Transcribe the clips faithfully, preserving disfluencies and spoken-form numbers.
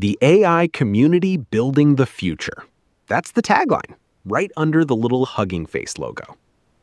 The A I community building the future. That's the tagline, right under the little Hugging Face logo.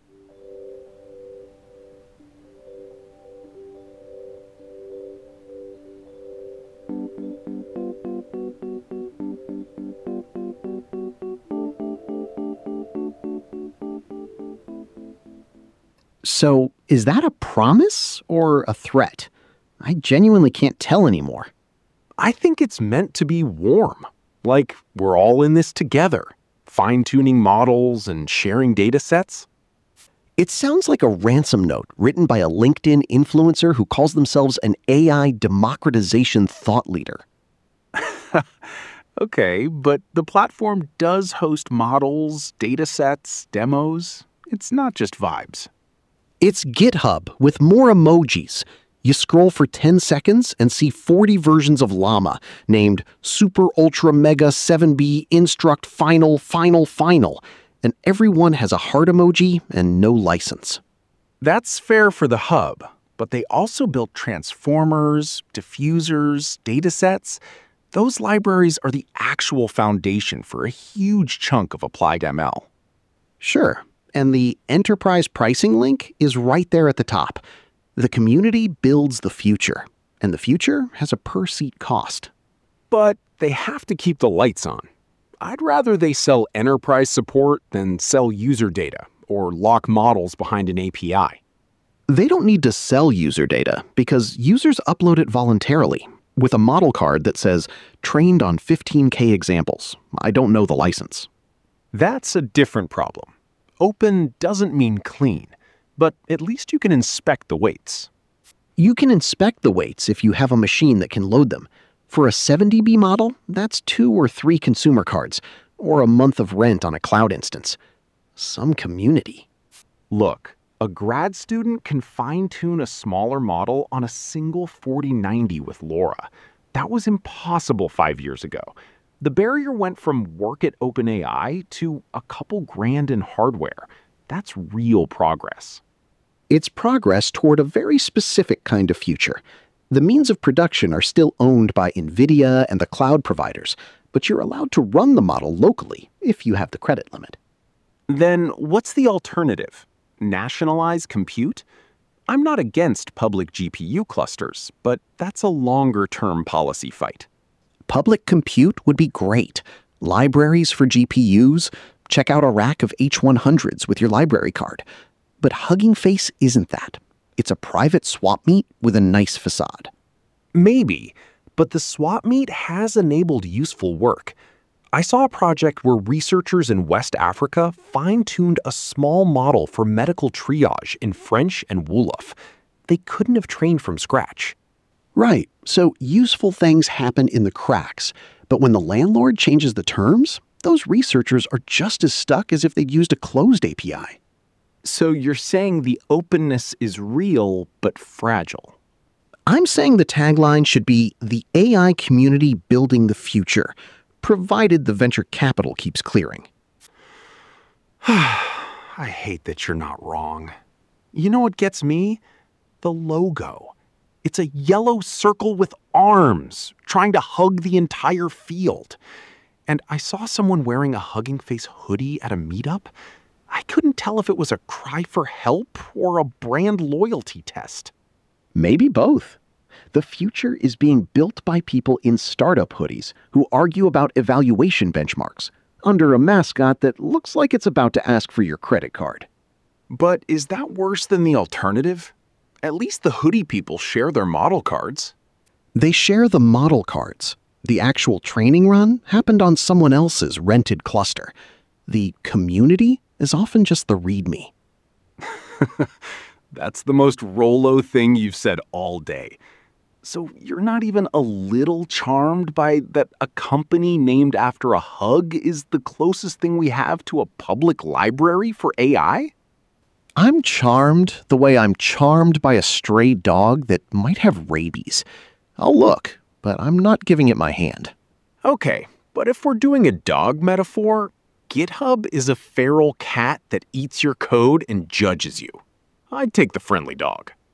So, is that a promise or a threat? I genuinely can't tell anymore. I think it's meant to be warm, like we're all in this together, fine-tuning models and sharing data sets. It sounds like a ransom note written by a LinkedIn influencer who calls themselves an A I democratization thought leader. Okay, but the platform does host models, data sets, demos. It's not just vibes. It's GitHub with more emojis. You scroll for ten seconds and see forty versions of Llama named Super Ultra Mega seven B Instruct Final Final Final, and everyone has a heart emoji and no license. That's fair for the hub, but they also built transformers, diffusers, datasets. Those libraries are the actual foundation for a huge chunk of applied M L. Sure, and the enterprise pricing link is right there at the top. The community builds the future, and the future has a per-seat cost. But they have to keep the lights on. I'd rather they sell enterprise support than sell user data or lock models behind an A P I. They don't need to sell user data because users upload it voluntarily with a model card that says, trained on fifteen K examples. I don't know the license. That's a different problem. Open doesn't mean clean, but at least you can inspect the weights. You can inspect the weights if you have a machine that can load them. For a seven D B model, that's two or three consumer cards, or a month of rent on a cloud instance. Some community. Look, a grad student can fine-tune a smaller model on a single forty ninety with LoRa. That was impossible five years ago. The barrier went from work at OpenAI to a couple grand in hardware. That's real progress. It's progress toward a very specific kind of future. The means of production are still owned by NVIDIA and the cloud providers, but you're allowed to run the model locally if you have the credit limit. Then what's the alternative? Nationalize compute? I'm not against public G P U clusters, but that's a longer-term policy fight. Public compute would be great. Libraries for G P Us. Check out a rack of H one hundreds with your library card. But Hugging Face isn't that. It's a private swap meet with a nice facade. Maybe, but the swap meet has enabled useful work. I saw a project where researchers in West Africa fine-tuned a small model for medical triage in French and Wolof. They couldn't have trained from scratch. Right, so useful things happen in the cracks, but when the landlord changes the terms, those researchers are just as stuck as if they'd used a closed A P I. So you're saying the openness is real, but fragile. I'm saying the tagline should be the A I community building the future, provided the venture capital keeps clearing. I hate that you're not wrong. You know what gets me? The logo. It's a yellow circle with arms, trying to hug the entire field. And I saw someone wearing a Hugging Face hoodie at a meetup. I couldn't tell if it was a cry for help or a brand loyalty test. Maybe both. The future is being built by people in startup hoodies who argue about evaluation benchmarks under a mascot that looks like it's about to ask for your credit card. But is that worse than the alternative? At least the hoodie people share their model cards. They share the model cards. The actual training run happened on someone else's rented cluster. The community is often just the README. That's the most Rollo thing you've said all day. So you're not even a little charmed by that a company named after a hug is the closest thing we have to a public library for A I? I'm charmed the way I'm charmed by a stray dog that might have rabies. I'll look, but I'm not giving it my hand. Okay, but if we're doing a dog metaphor, GitHub is a feral cat that eats your code and judges you. I'd take the friendly dog.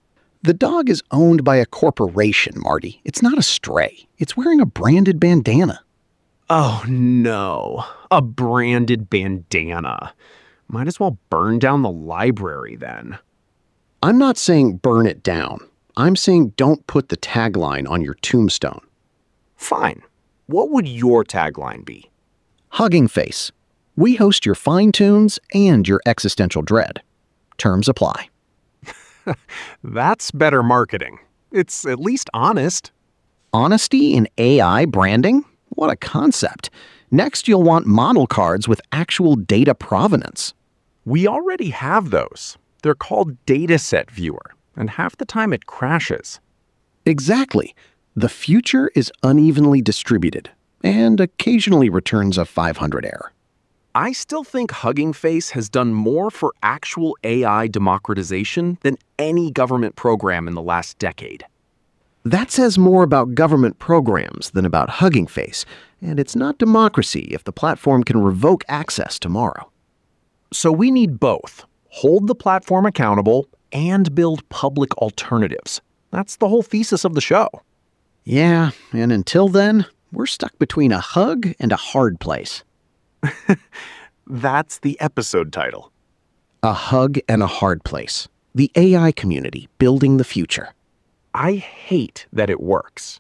The dog is owned by a corporation, Marty. It's not a stray. It's wearing a branded bandana. Oh no, a branded bandana. Might as well burn down the library then. I'm not saying burn it down. I'm saying don't put the tagline on your tombstone. Fine. What would your tagline be? Hugging Face. We host your fine tunes and your existential dread. Terms apply. That's better marketing. It's at least honest. Honesty in A I branding? What a concept. Next, you'll want model cards with actual data provenance. We already have those. They're called Dataset Viewer, and half the time it crashes. Exactly. The future is unevenly distributed, and occasionally returns a five hundred error. I still think Hugging Face has done more for actual A I democratization than any government program in the last decade. That says more about government programs than about Hugging Face, and it's not democracy if the platform can revoke access tomorrow. So we need both. Hold the platform accountable and build public alternatives. That's the whole thesis of the show. Yeah, and until then, we're stuck between a hug and a hard place. That's the episode title. A Hug and a Hard Place. The A I community building the future. I hate that it works.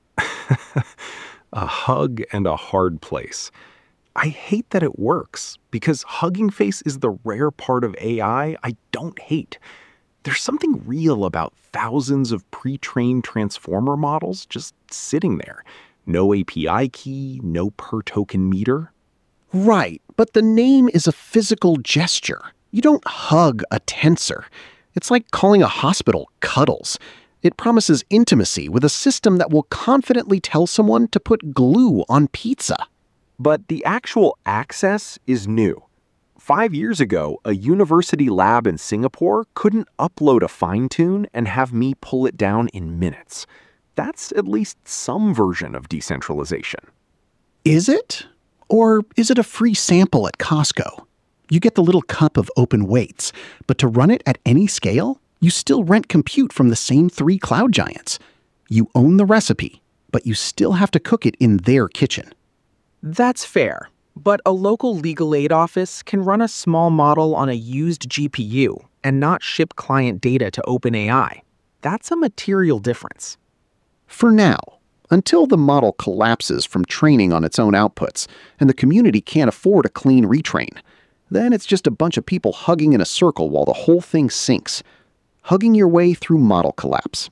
A hug and a hard place. I hate that it works because Hugging Face is the rare part of A I I don't hate. There's something real about thousands of pre-trained transformer models just sitting there. No A P I key, no per token meter. Right, but the name is a physical gesture. You don't hug a tensor. It's like calling a hospital Cuddles. It promises intimacy with a system that will confidently tell someone to put glue on pizza. But the actual access is new. Five years ago, a university lab in Singapore couldn't upload a fine tune and have me pull it down in minutes. That's at least some version of decentralization. Is it? Or is it a free sample at Costco? You get the little cup of open weights, but to run it at any scale, you still rent compute from the same three cloud giants. You own the recipe, but you still have to cook it in their kitchen. That's fair, but a local legal aid office can run a small model on a used G P U and not ship client data to OpenAI. That's a material difference. For now, until the model collapses from training on its own outputs and the community can't afford a clean retrain, then it's just a bunch of people hugging in a circle while the whole thing sinks. Hugging your way through model collapse.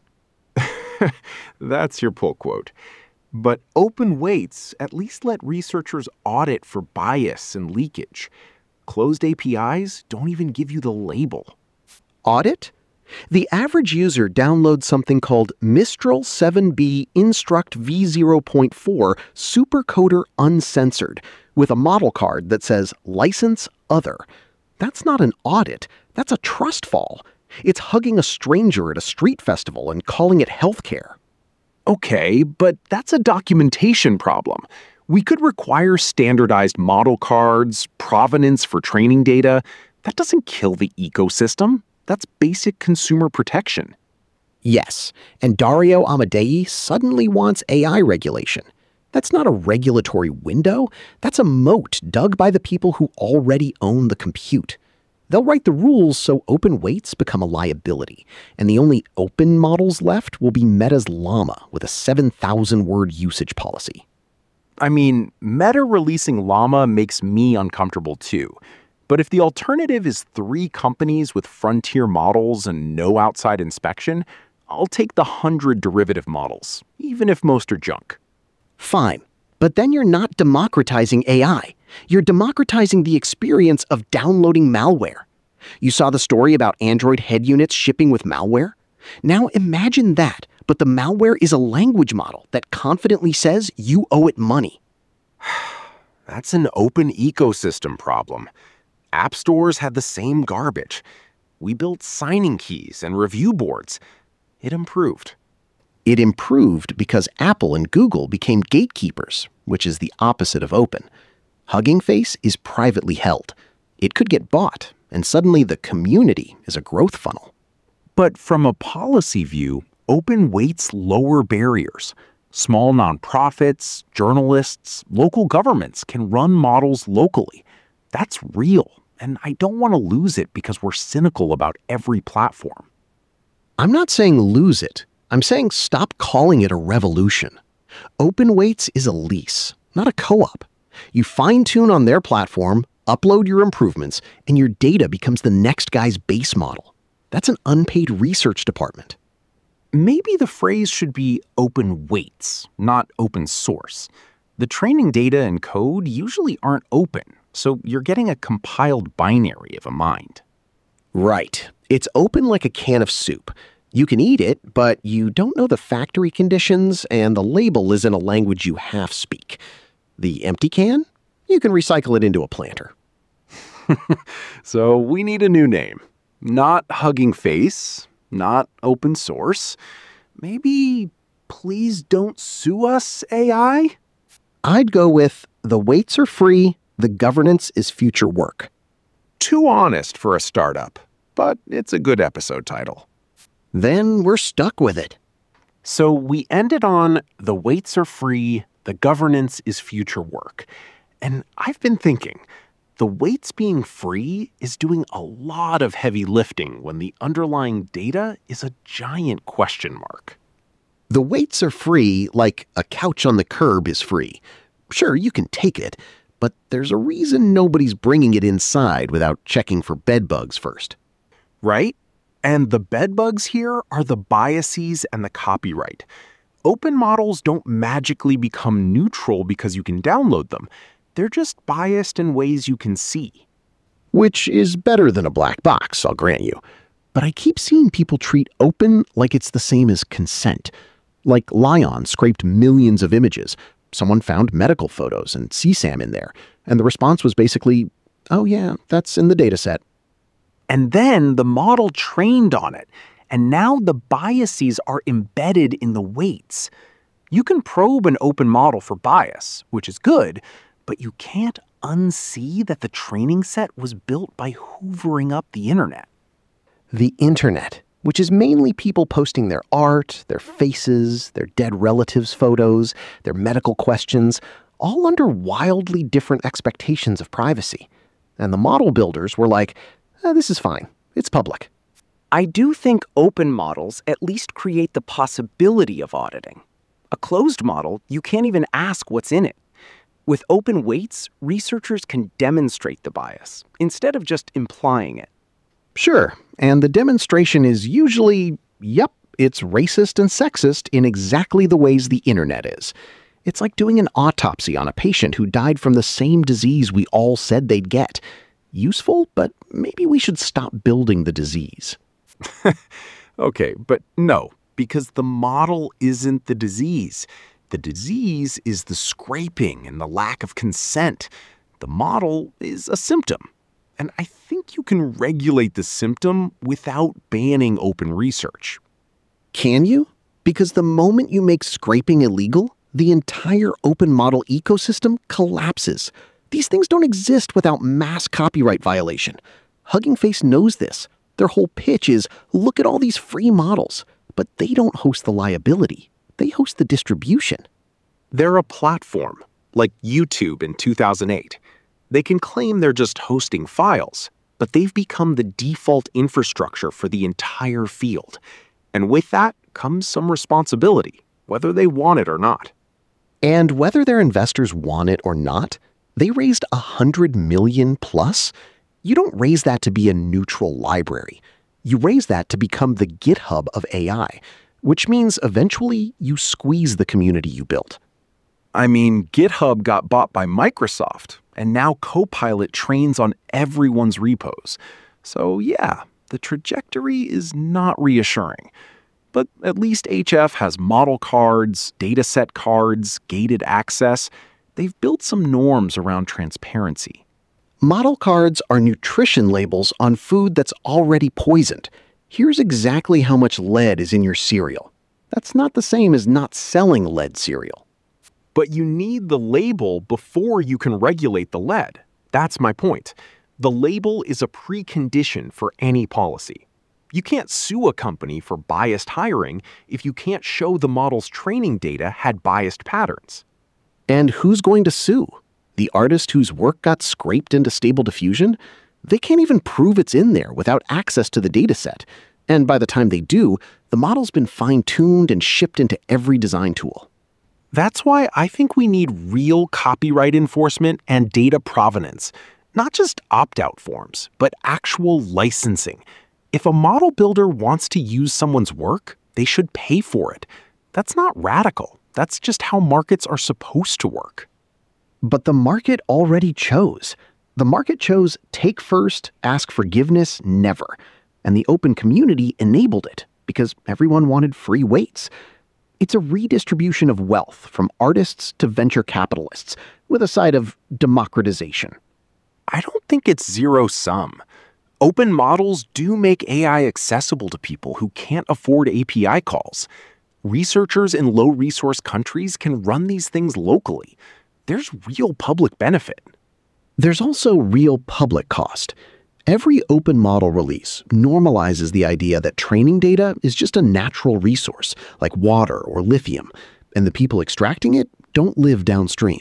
That's your pull quote. But open weights at least let researchers audit for bias and leakage. Closed A P Is don't even give you the label. Audit? The average user downloads something called Mistral seven B Instruct v zero point four Supercoder Uncensored with a model card that says License Other. That's not an audit. That's a trust fall. It's hugging a stranger at a street festival and calling it healthcare. Okay, but that's a documentation problem. We could require standardized model cards, provenance for training data. That doesn't kill the ecosystem. That's basic consumer protection. Yes, and Dario Amodei suddenly wants A I regulation. That's not a regulatory window. That's a moat dug by the people who already own the compute. They'll write the rules so open weights become a liability, and the only open models left will be Meta's Llama with a seven thousand word usage policy. I mean, Meta releasing Llama makes me uncomfortable too. But if the alternative is three companies with frontier models and no outside inspection, I'll take the hundred derivative models, even if most are junk. Fine, but then you're not democratizing A I. You're democratizing the experience of downloading malware. You saw the story about Android head units shipping with malware? Now imagine that, but the malware is a language model that confidently says you owe it money. That's an open ecosystem problem. App stores had the same garbage. We built signing keys and review boards. It improved. It improved because Apple and Google became gatekeepers, which is the opposite of open. Hugging Face is privately held. It could get bought, and suddenly the community is a growth funnel. But from a policy view, open weights lower barriers. Small nonprofits, journalists, local governments can run models locally. That's real, and I don't want to lose it because we're cynical about every platform. I'm not saying lose it. I'm saying stop calling it a revolution. Open Weights is a lease, not a co-op. You fine-tune on their platform, upload your improvements, and your data becomes the next guy's base model. That's an unpaid research department. Maybe the phrase should be open weights, not open source. The training data and code usually aren't open, so you're getting a compiled binary of a mind. Right. It's open like a can of soup. You can eat it, but you don't know the factory conditions, and the label is in a language you half speak. The empty can? You can recycle it into a planter. So we need a new name. Not Hugging Face, not open source. Maybe Please Don't Sue Us A I? I'd go with the weights are free, the governance is future work. Too honest for a startup, but it's a good episode title. Then we're stuck with it. So we ended on the weights are free, the governance is future work. And I've been thinking, the weights being free is doing a lot of heavy lifting when the underlying data is a giant question mark. The weights are free like a couch on the curb is free. Sure, you can take it, but there's a reason nobody's bringing it inside without checking for bed bugs first. Right? And the bed bugs here are the biases and the copyright. Open models don't magically become neutral because you can download them. They're just biased in ways you can see. Which is better than a black box, I'll grant you. But I keep seeing people treat open like it's the same as consent. Like Lion scraped millions of images. Someone found medical photos and C SAM in there. And the response was basically, oh yeah, that's in the dataset. And then the model trained on it. And now the biases are embedded in the weights. You can probe an open model for bias, which is good, but you can't unsee that the training set was built by hoovering up the internet. The internet, which is mainly people posting their art, their faces, their dead relatives' photos, their medical questions, all under wildly different expectations of privacy. And the model builders were like, eh, this is fine. It's public. I do think open models at least create the possibility of auditing. A closed model, you can't even ask what's in it. With open weights, researchers can demonstrate the bias instead of just implying it. Sure, and the demonstration is usually, yep, it's racist and sexist in exactly the ways the internet is. It's like doing an autopsy on a patient who died from the same disease we all said they'd get. Useful, but maybe we should stop building the disease. Okay, but no, because the model isn't the disease. The disease is the scraping and the lack of consent. The model is a symptom. And I think you can regulate the symptom without banning open research. Can you? Because the moment you make scraping illegal, the entire open model ecosystem collapses. These things don't exist without mass copyright violation. Hugging Face knows this. Their whole pitch is, look at all these free models. But they don't host the liability. They host the distribution. They're a platform, like YouTube in two thousand eight. They can claim they're just hosting files, but they've become the default infrastructure for the entire field. And with that comes some responsibility, whether they want it or not. And whether their investors want it or not, they raised a hundred million plus. You don't raise that to be a neutral library. You raise that to become the GitHub of A I, which means eventually you squeeze the community you built. I mean, GitHub got bought by Microsoft, and now Copilot trains on everyone's repos. So yeah, the trajectory is not reassuring. But at least H F has model cards, dataset cards, gated access. They've built some norms around transparency. Model cards are nutrition labels on food that's already poisoned. Here's exactly how much lead is in your cereal. That's not the same as not selling lead cereal. But you need the label before you can regulate the lead. That's my point. The label is a precondition for any policy. You can't sue a company for biased hiring if you can't show the model's training data had biased patterns. And who's going to sue? The artist whose work got scraped into Stable Diffusion? They can't even prove it's in there without access to the dataset. And by the time they do, the model's been fine-tuned and shipped into every design tool. That's why I think we need real copyright enforcement and data provenance. Not just opt-out forms, but actual licensing. If a model builder wants to use someone's work, they should pay for it. That's not radical. That's just how markets are supposed to work. But the market already chose. The market chose take first, ask forgiveness, never. And the open community enabled it because everyone wanted free weights. It's a redistribution of wealth from artists to venture capitalists with a side of democratization. I don't think it's zero-sum. Open models do make A I accessible to people who can't afford A P I calls. Researchers in low-resource countries can run these things locally. There's real public benefit. There's also real public cost. Every open model release normalizes the idea that training data is just a natural resource, like water or lithium, and the people extracting it don't live downstream.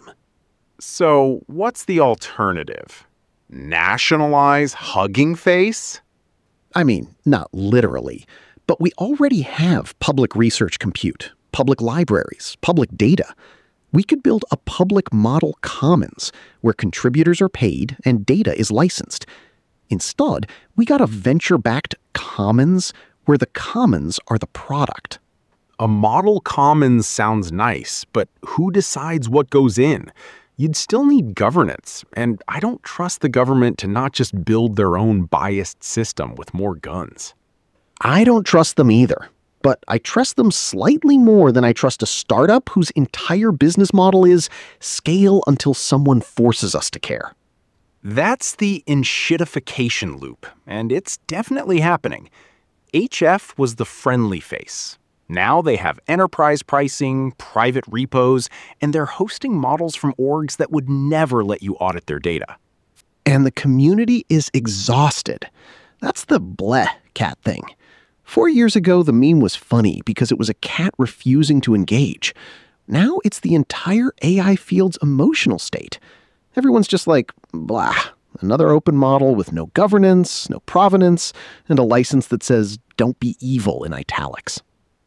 So, what's the alternative? Nationalize Hugging Face? I mean, not literally, but we already have public research compute, public libraries, public data. We could build a public model commons where contributors are paid and data is licensed. Instead, we got a venture-backed commons where the commons are the product. A model commons sounds nice, but who decides what goes in? You'd still need governance, and I don't trust the government to not just build their own biased system with more guns. I don't trust them either, but I trust them slightly more than I trust a startup whose entire business model is scale until someone forces us to care. That's the enshittification loop, and it's definitely happening. H F was the friendly face. Now they have enterprise pricing, private repos, and they're hosting models from orgs that would never let you audit their data. And the community is exhausted. That's the bleh cat thing. Four years ago, the meme was funny because it was a cat refusing to engage. Now it's the entire A I field's emotional state. Everyone's just like, blah, another open model with no governance, no provenance, and a license that says, don't be evil in italics.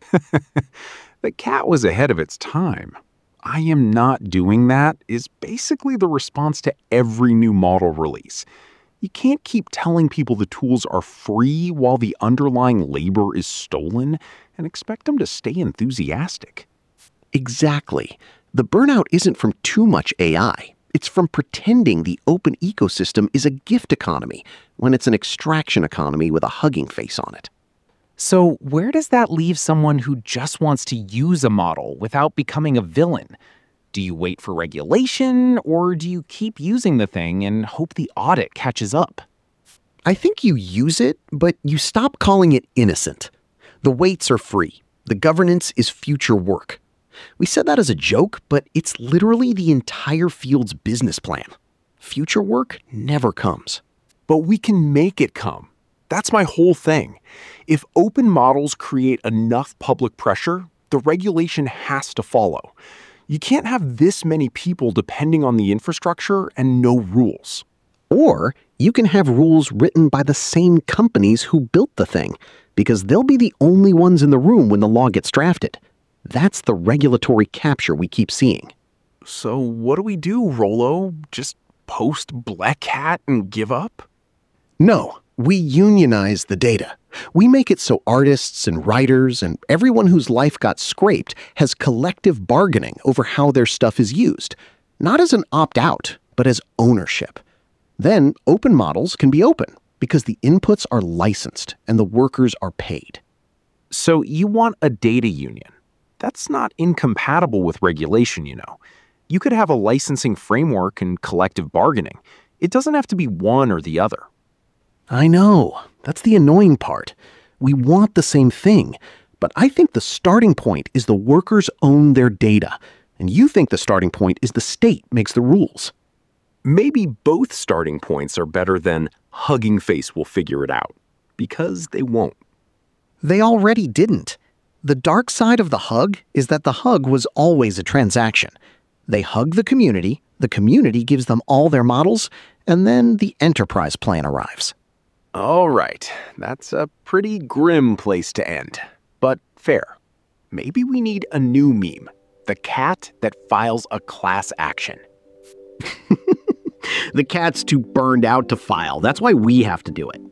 The cat was ahead of its time. I am not doing that is basically the response to every new model release. You can't keep telling people the tools are free while the underlying labor is stolen and expect them to stay enthusiastic. Exactly. The burnout isn't from too much A I. It's from pretending the open ecosystem is a gift economy when it's an extraction economy with a hugging face on it. So where does that leave someone who just wants to use a model without becoming a villain? Do you wait for regulation, or do you keep using the thing and hope the audit catches up? I think you use it, but you stop calling it innocent. The weights are free. The governance is future work. We said that as a joke, but it's literally the entire field's business plan. Future work never comes. But we can make it come. That's my whole thing. If open models create enough public pressure, the regulation has to follow. You can't have this many people depending on the infrastructure and no rules. Or you can have rules written by the same companies who built the thing, because they'll be the only ones in the room when the law gets drafted. That's the regulatory capture we keep seeing. So what do we do, Rollo? Just post Black Hat and give up? No, we unionize the data. We make it so artists and writers and everyone whose life got scraped has collective bargaining over how their stuff is used, not as an opt-out, but as ownership. Then open models can be open because the inputs are licensed and the workers are paid. So you want a data union. That's not incompatible with regulation, you know. You could have a licensing framework and collective bargaining. It doesn't have to be one or the other. I know. That's the annoying part. We want the same thing, but I think the starting point is the workers own their data, and you think the starting point is the state makes the rules. Maybe both starting points are better than Hugging Face will figure it out, because they won't. They already didn't. The dark side of the hug is that the hug was always a transaction. They hug the community, the community gives them all their models, and then the enterprise plan arrives. All right, that's a pretty grim place to end, but fair. Maybe we need a new meme, the cat that files a class action. The cat's too burned out to file. That's why we have to do it.